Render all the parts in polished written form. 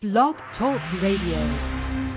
Blog Talk Radio.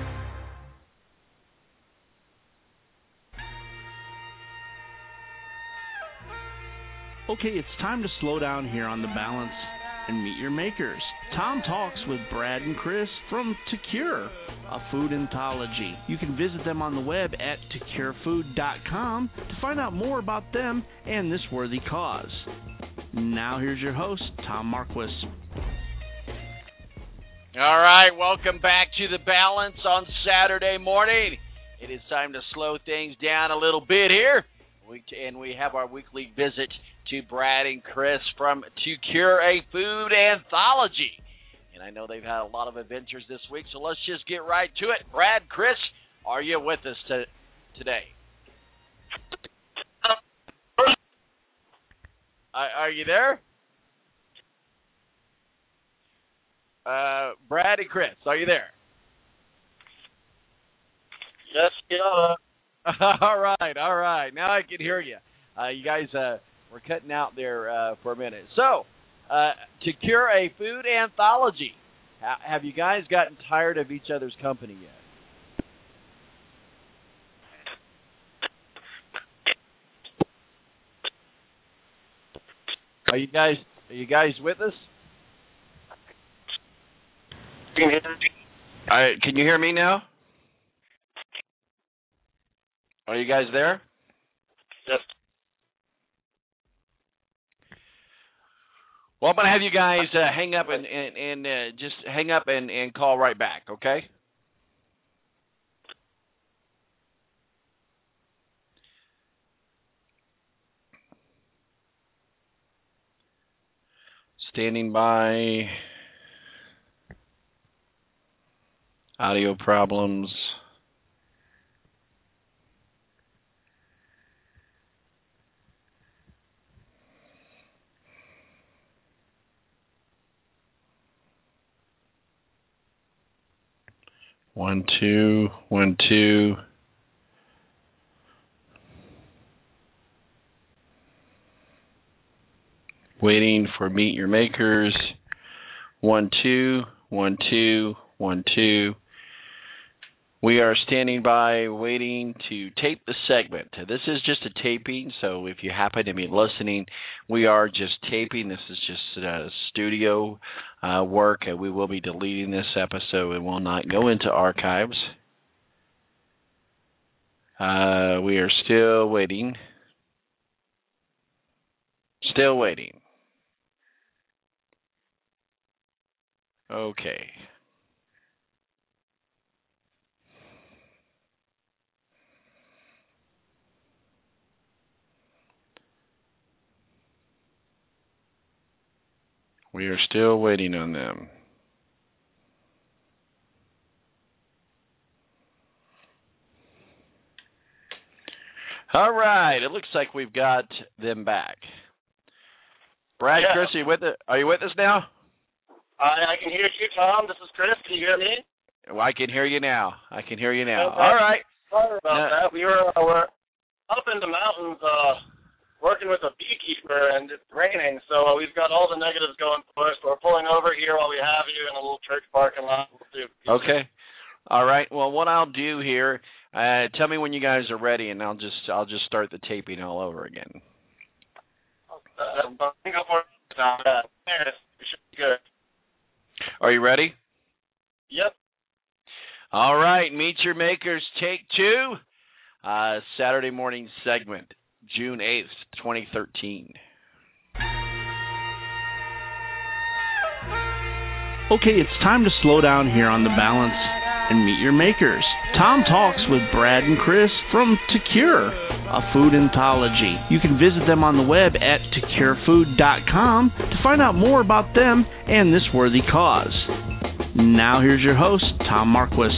Okay, it's time to slow down here on The Balance and meet your makers. Tom talks with Brad and Chris from To Cure, a food anthology. You can visit them on the web at tocurefood.com to find out more about them and this worthy cause. Now here's your host, Tom Marquis. All right, welcome back to The Balance on Saturday morning. It is time to slow things down a little bit here. And we have our weekly visit to Brad and Chris from To Cure, a food anthology. And I know they've had a lot of adventures this week, so let's just get right to it. Brad, Chris, are you with us today? Are you there? Brad and Chris, are you there? Yes, yeah. All right. Now I can hear you. You guys were cutting out there for a minute. So, To Cure, a food anthology. Have you guys gotten tired of each other's company yet? Are you guys with us? Can you hear me now? Are you guys there? Yes. Well, I'm going to have you guys hang up and just hang up and call right back, okay? Standing by. Audio problems. One, two. Waiting for Meet Your Makers. 1, 2, 1, 2, 1, 2. We are standing by waiting to tape the segment. This is just a taping, so if you happen to be listening, we are just taping. This is just studio work, and we will be deleting this episode. It will not go into archives. We are still waiting. Still waiting. Okay. We are still waiting on them. All right. It looks like we've got them back. Brad, yeah. Chris, are you with us now? I can hear you, Tom. This is Chris. Can you hear me? Well, I can hear you now. Okay. All right. Sorry about that. We're up in the mountains working with a beekeeper, and it's raining, so we've got all the negatives going for us. So we're pulling over here while we have you in a little church parking lot. Okay. All right. Well, what I'll do here, tell me when you guys are ready, and I'll just start the taping all over again. Go for it. It should be good. Are you ready? Yep. All right. Meet Your Makers, take 2. Saturday morning segment. June 8th, 2013. Okay, it's time to slow down here on The Balance and meet your makers. Tom talks with Brad and Chris from To Cure, a food anthology. You can visit them on the web at tocurefood.com to find out more about them and this worthy cause. Now here's your host, Tom Marquis.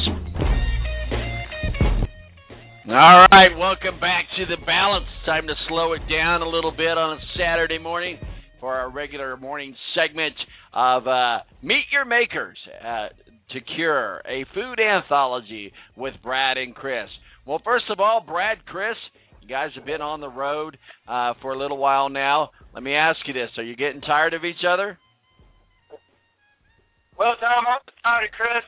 All right, welcome back to The Balance. Time to slow it down a little bit on a Saturday morning for our regular morning segment of Meet Your Makers, To Cure, a food anthology with Brad and Chris. Well, first of all, Brad, Chris, you guys have been on the road for a little while now. Let me ask you this. Are you getting tired of each other? Well, Tom, I'm tired started, Chris.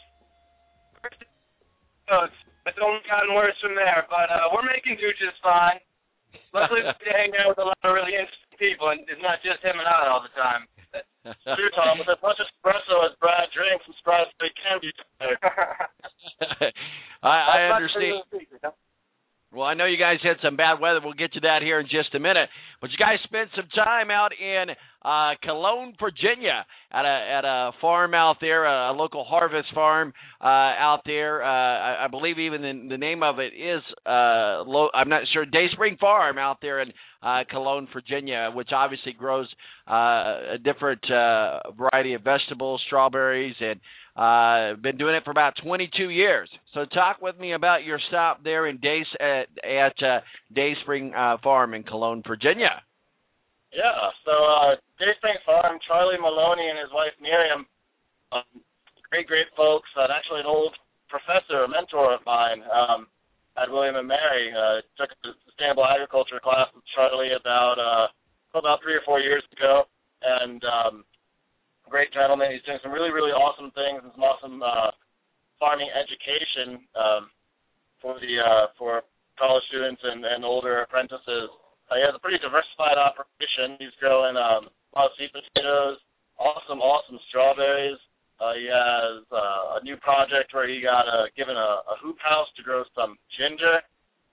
It's only gotten worse from there, but we're making do just fine. Luckily, we get to hang out with a lot of really interesting people, and it's not just him and I all the time. True, Tom. With as much espresso as Brad drinks, I'm surprised they can be there. I understand. Well, I know you guys had some bad weather. We'll get to that here in just a minute. But you guys spent some time out in Cologne, Virginia, at a farm out there, a local harvest farm out there. I believe even the name of it is, I'm not sure, Dayspring Farm out there in Cologne, Virginia, which obviously grows a different variety of vegetables, strawberries, and been doing it for about 22 years. So talk with me about your stop there in at Dayspring Farm in Cologne, Virginia. Yeah, so Dayspring Farm, Charlie Maloney and his wife Miriam, great folks. Actually, an old professor, a mentor of mine at William & Mary, took a sustainable agriculture class with Charlie about 3 or 4 years ago, and great gentleman. He's doing some really, really awesome things and some awesome farming education for college students and older apprentices. He has a pretty diversified operation. He's growing a lot of sweet potatoes, awesome strawberries. He has a new project where he got given a hoop house to grow some ginger.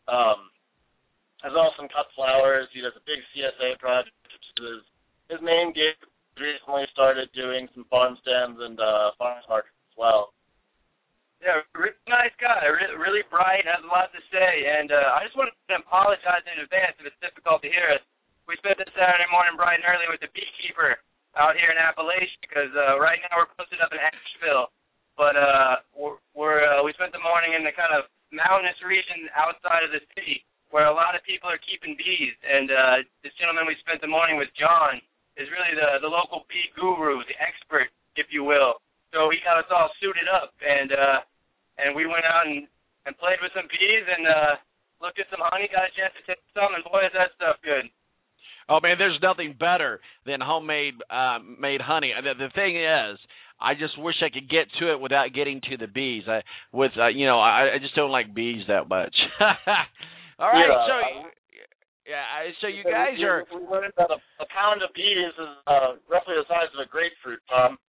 Has also some cut flowers. He does a big CSA project, which is his main gig. Recently started doing some farm stands and farmers markets as well. Yeah, really nice guy, really bright, has a lot to say, and I just want to apologize in advance if it's difficult to hear us. We spent this Saturday morning bright and early with the beekeeper out here in Appalachia, because right now we're posted up in Asheville, but we spent the morning in the kind of mountainous region outside of the city where a lot of people are keeping bees, and this gentleman we spent the morning with, John, is really the local bee guru, the expert, if you will. So he got us all suited up, and we went out and played with some bees and looked at some honey, got a chance to taste some, and boy, is that stuff good. Oh, man, there's nothing better than homemade made honey. The thing is, I just wish I could get to it without getting to the bees. I just don't like bees that much. All right, so you guys are... We learned that a pound of bees is roughly the size of a grapefruit, Tom.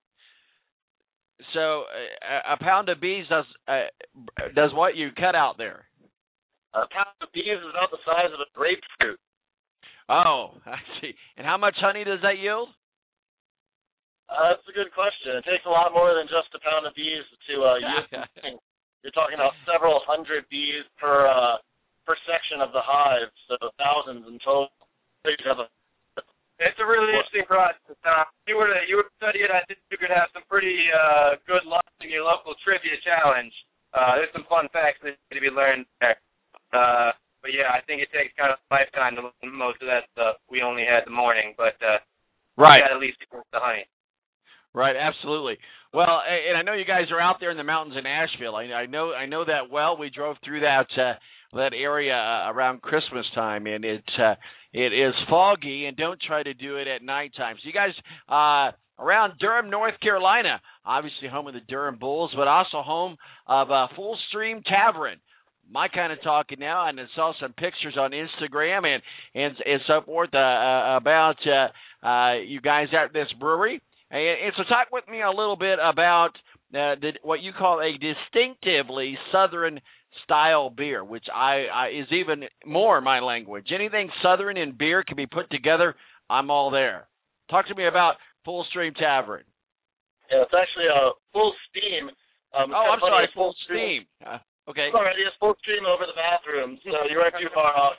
So a pound of bees does what you cut out there? A pound of bees is about the size of a grapefruit. Oh, I see. And how much honey does that yield? That's a good question. It takes a lot more than just a pound of bees to yield something. You're talking about several hundred bees per section of the hive, so thousands in total. It's a really interesting process. If you were to study it, I think you could have some pretty good luck in your local trivia challenge. There's some fun facts that need to be learned there. But yeah, I think it takes kind of a lifetime to learn most of that stuff. We only had the morning, but right. We got at least the honey. Right, absolutely. Well, and I know you guys are out there in the mountains in Asheville. I know that well. We drove through that area around Christmas time, and it is foggy, and don't try to do it at nighttime. So you guys around Durham, North Carolina, obviously home of the Durham Bulls, but also home of Full Stream Tavern. My kind of talking now, and I saw some pictures on Instagram and so forth about you guys at this brewery. And so talk with me a little bit about what you call a distinctively Southern style beer, which is even more my language. Anything Southern in beer can be put together, I'm all there. Talk to me about Full Stream Tavern. Yeah, it's actually a Full Steam. I'm sorry, Full Steam. Okay. Already it's Full Steam over the bathroom, so you weren't too far off.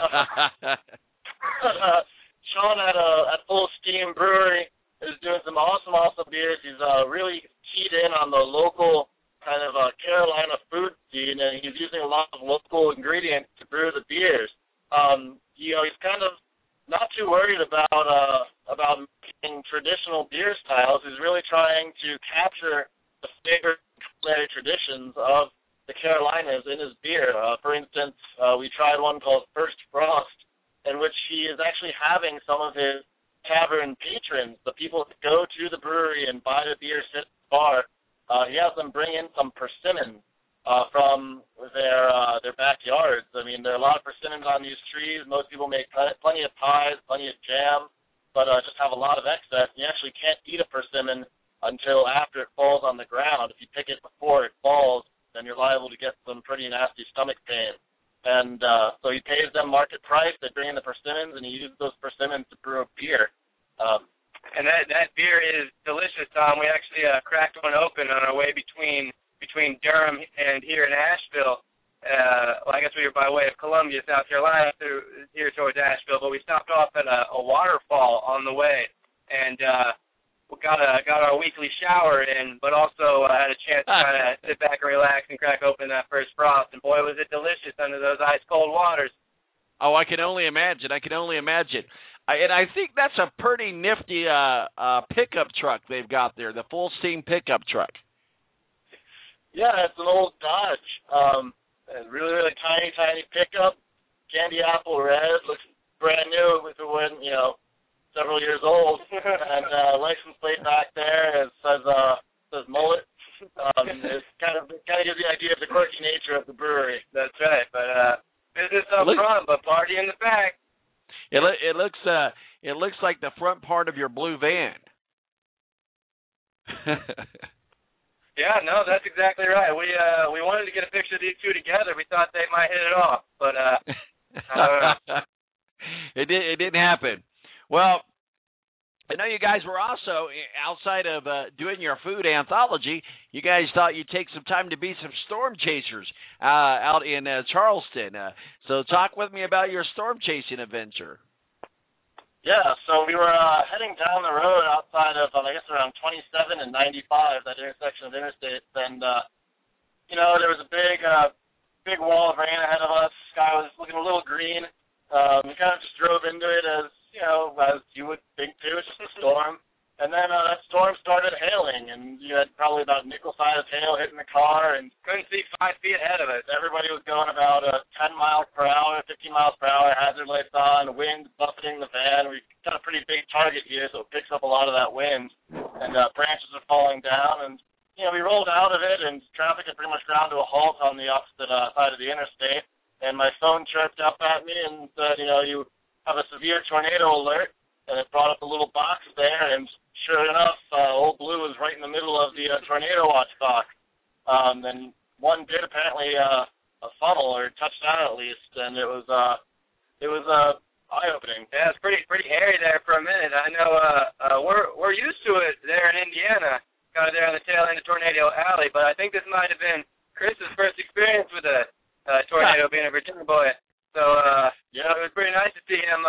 Sean at Full Steam Brewery is doing some awesome beers. He's really keyed in on the local kind of Carolina food scene, and he's using a lot of local ingredients to brew the beers. He's kind of not too worried about making traditional beer styles. He's really trying to capture the flavor and culinary traditions of the Carolinas in his beer. For instance, we tried one called First Frost, in which he is actually having some of his tavern patrons, the people that go to the brewery and buy the beer, sit at the bar, he has them bring in some persimmon from their backyards. I mean, there are a lot of persimmons on these trees. Most people make plenty of pies, plenty of jam, but just have a lot of excess. You actually can't eat a persimmon until after it falls on the ground. If you pick it before it falls, then you're liable to get some pretty nasty stomach pain. And so he pays them market price. They bring in the persimmons, and he uses those persimmons to brew a beer. And that beer is delicious, Tom. We actually cracked one open on our way between Durham and here in Asheville. Well, I guess we were by way of Columbia, South Carolina, here towards Asheville, but we stopped off at a waterfall on the way, and we got our weekly shower in, but also had a chance to kind of sit back and relax and crack open that first frost. And boy, was it delicious under those ice-cold waters. Oh, I can only imagine. And I think that's a pretty nifty pickup truck they've got there, the full steam pickup truck. Yeah, it's an old Dodge. A really, really tiny pickup, candy apple red, looks brand new if it wasn't, several years old. And license plate back there says mullet. It kind of gives you the idea of the quirky nature of the brewery. That's right, but business up front, but party in the back. It looks like the front part of your blue van. Yeah, no, that's exactly right. We wanted to get a picture of these two together. We thought they might hit it off, but it didn't happen. Well, I know you guys were also, outside of doing your food anthology, you guys thought you'd take some time to be some storm chasers out in Charleston. So talk with me about your storm chasing adventure. Yeah, so we were heading down the road outside of, I guess, around 27 and 95, that intersection of interstates, and, there was a big wall of rain ahead of us. The sky was looking a little green. We kind of just drove into it as you would think too, it's just a storm. And then that storm started hailing, and you had probably about nickel-sized hail hitting the car, and couldn't see 5 feet ahead of us. Everybody was going about 10 miles per hour, 15 miles per hour, hazard lights on, wind buffeting the van. We've got a pretty big target here, so it picks up a lot of that wind, and branches are falling down. And, we rolled out of it, and traffic had pretty much ground to a halt on the opposite side of the interstate. And my phone chirped up at me and said, you have a severe tornado alert, and it brought up a little box there, and sure enough, Old Blue was right in the middle of the tornado watch box. And one did apparently a funnel or touch down at least, and it was eye-opening. Yeah, it's pretty hairy there for a minute. I know we're used to it there in Indiana, kind of there on the tail end of Tornado Alley, but I think this might have been Chris's first experience with a tornado, being a Virginia boy. So yeah, it was pretty nice to see him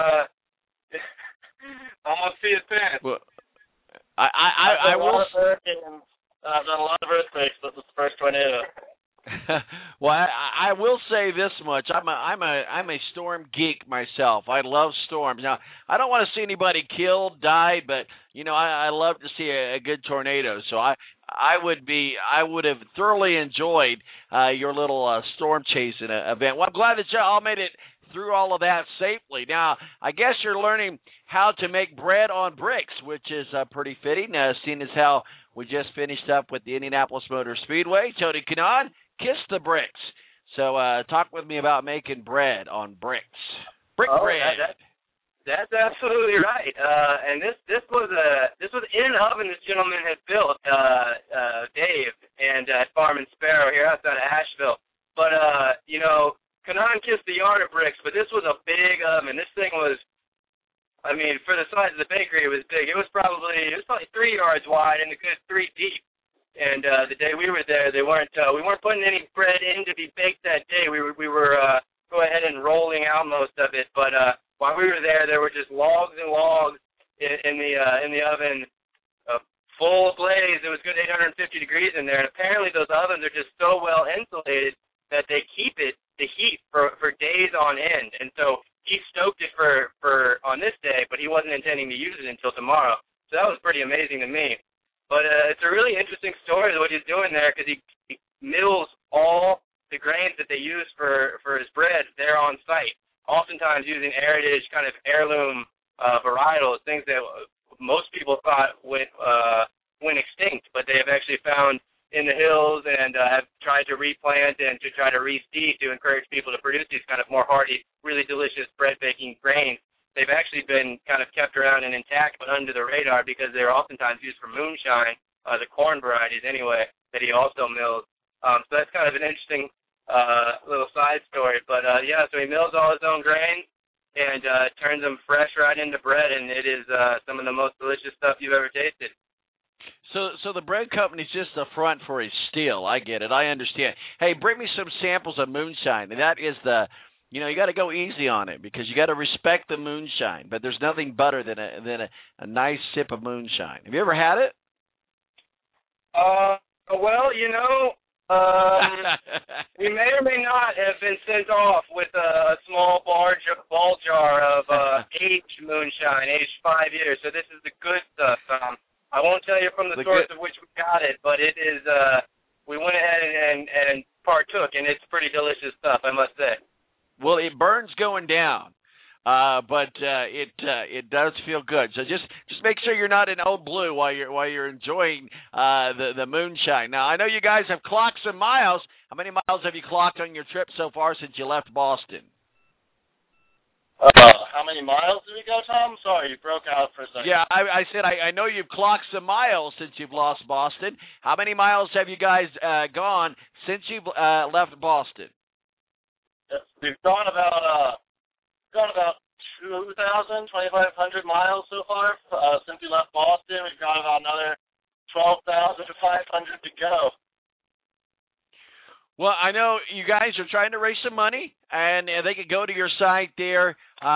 almost see his pants. Well, I will. I've done a lot of earthquakes, but this is the first tornado. Well, I will say this much: I'm a storm geek myself. I love storms. Now, I don't want to see anybody killed, died, but I love to see a good tornado. So I would have thoroughly enjoyed your little storm chasing event. Well, I'm glad that you all made it through all of that safely. Now, I guess you're learning how to make bread on bricks, which is pretty fitting, seeing as how we just finished up with the Indianapolis Motor Speedway. Tony Kanaan, kiss the bricks. So talk with me about making bread on bricks. Bread. That's absolutely right. And this was in an oven this gentleman had built, Dave, and at Farm and Sparrow here outside of Asheville. But Kanaan kissed the yard of bricks, but this was a big oven. This thing was, for the size of the bakery, it was big. It was probably 3 yards wide and a good 3 deep. And the day we were there, we weren't putting any bread in to be baked that day. We were go ahead and rolling out most of it. But while we were there were just logs and logs in the oven, full blaze. It was good 850 degrees in there. And apparently those ovens are just so well insulated that they keep the heat for days on end. And so he stoked it for on this day, but he wasn't intending to use it until tomorrow. So that was pretty amazing to me. But it's a really interesting story what he's doing there, because he mills all the grains that they use for his bread there on site, oftentimes using heritage kind of heirloom varietals, things that most people thought went extinct, but they have actually found in the hills and have tried to replant and to try to reseed to encourage people to produce these kind of more hearty, really delicious bread-baking grains. They've actually been kind of kept around and intact but under the radar because they're oftentimes used for moonshine, the corn varieties anyway, that he also mills. So that's kind of an interesting little side story. But, so he mills all his own grains and turns them fresh right into bread, and it is some of the most delicious stuff you've ever tasted. So the bread company's just a front for his steel. I get it. I understand. Hey, bring me some samples of moonshine. And that is you got to go easy on it because you got to respect the moonshine. But there's nothing better than a nice sip of moonshine. Have you ever had it? Well, we may or may not have been sent off with a small ball jar of aged moonshine, aged 5 years. So this is the good stuff. I won't tell you from the source of which we got it, but it is. We went ahead and partook, and it's pretty delicious stuff, I must say. Well, it burns going down, but it does feel good. So just make sure you're not in Old Blue while you're enjoying the moonshine. Now I know you guys have clocked some miles. How many miles have you clocked on your trip so far since you left Boston? How many miles did we go, Tom? Sorry, you broke out for a second. Yeah, I said I know you've clocked some miles since you've lost Boston. How many miles have you guys gone since you've left Boston? We've gone about 2,500 miles so far since we left Boston. We've got about another 12,500 to go. Well, I know you guys are trying to raise some money, and they can go to your site there.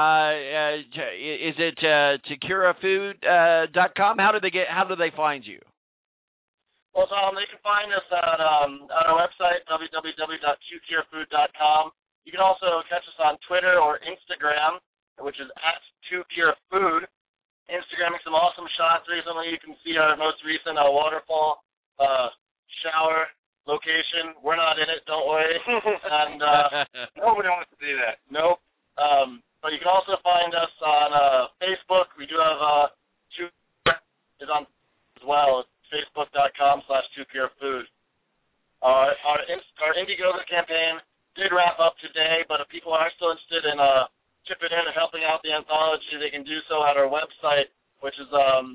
Is it TakuraFood.com? How do they find you? Well, Tom, they can find us at our website, www.2curefood.com. You can also catch us on Twitter or Instagram, which is at 2curefood. Instagramming some awesome shots recently. You can see our most recent waterfall shower location. We're not in it, don't worry. And nobody wants to do that. Nope. But you can also find us on Facebook. We do have is on as well. It's facebook.com/2curefood. Our Indiegogo campaign did wrap up today, but if people are still interested in chipping in and helping out the anthology, they can do so at our website, which is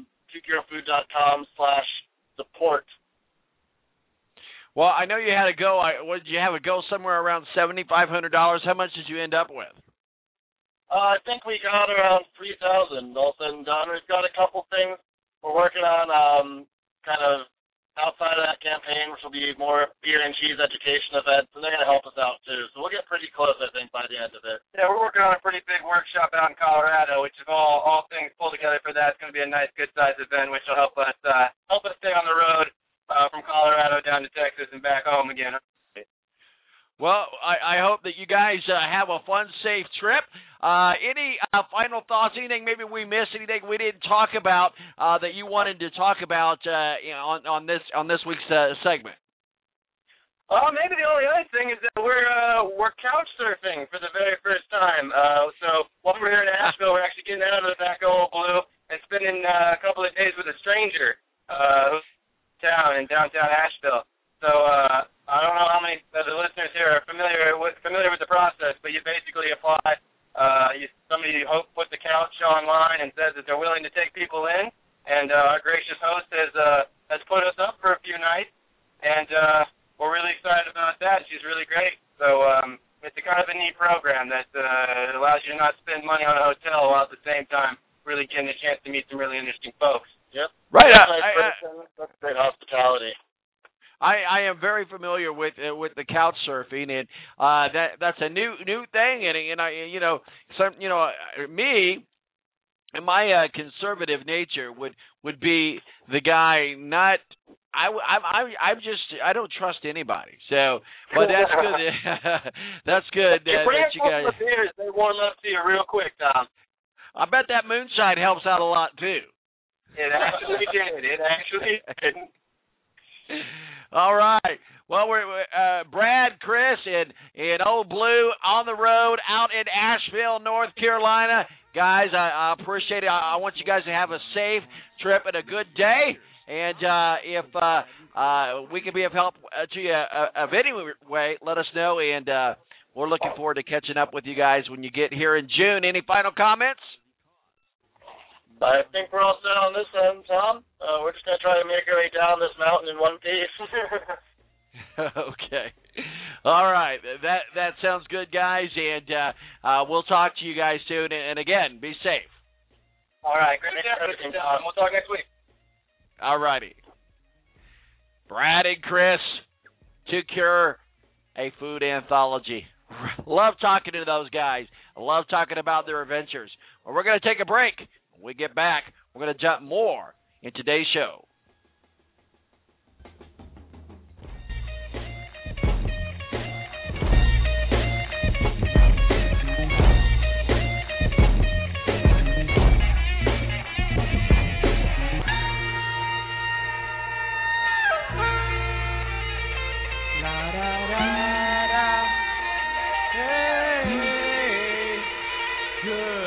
2curefood.com/support. Well, I know you had a go. Did you have a go somewhere around $7,500? How much did you end up with? I think we got around $3,000 all said and done. We've got a couple things we're working on, kind of outside of that campaign, which will be more beer and cheese education events, and they're going to help us out too. So we'll get pretty close, I think, by the end of it. Yeah, we're working on a pretty big workshop out in Colorado, which if all things pull together for that, it's going to be a nice, good-sized event, which will help us stay on the road. From Colorado down to Texas and back home again. Well, I hope that you guys have a fun, safe trip. Any final thoughts? Anything maybe we missed? Anything we didn't talk about that you wanted to talk about on this week's segment? Maybe the only other thing is that we're couch surfing for the very first time. So while we're here in Asheville, we're actually getting out of the back of Old Blue and spending a couple of days with a stranger. In downtown Asheville. So I don't know how many of the listeners here are familiar with the process, but you basically apply. Somebody puts the couch online and says that they're willing to take people in, and our gracious host has put us up for a few nights, and we're really excited about that. She's really great. So it's a kind of a neat program that allows you to not spend money on a hotel while at the same time really getting a chance to meet some really interesting folks. Yep. Right. That's great hospitality. I am very familiar with the couch surfing, and that's a new thing, and me and my conservative nature would be the guy not. I don't trust anybody. So, but that's good. That's good. That you guys. The beers, they warm up to you real quick, Tom. I bet that moonshine helps out a lot too. It actually did. All right. Well, we're Brad, Chris, and Old Blue on the road out in Asheville, North Carolina. Guys, I appreciate it. I want you guys to have a safe trip and a good day. And if we can be of help to you of any way, let us know. And we're looking forward to catching up with you guys when you get here in June. Any final comments? I think we're all set on this end, Tom. We're just going to try to make our way down this mountain in one piece. Okay. All right. That sounds good, guys. And we'll talk to you guys soon. And again, be safe. All right. Great chatting with you, Tom. We'll talk next week. All righty. Brad and Chris, To Cure, a food anthology. Love talking to those guys. I love talking about their adventures. Well, we're going to take a break. When we get back, we're going to jump more in today's show. Good.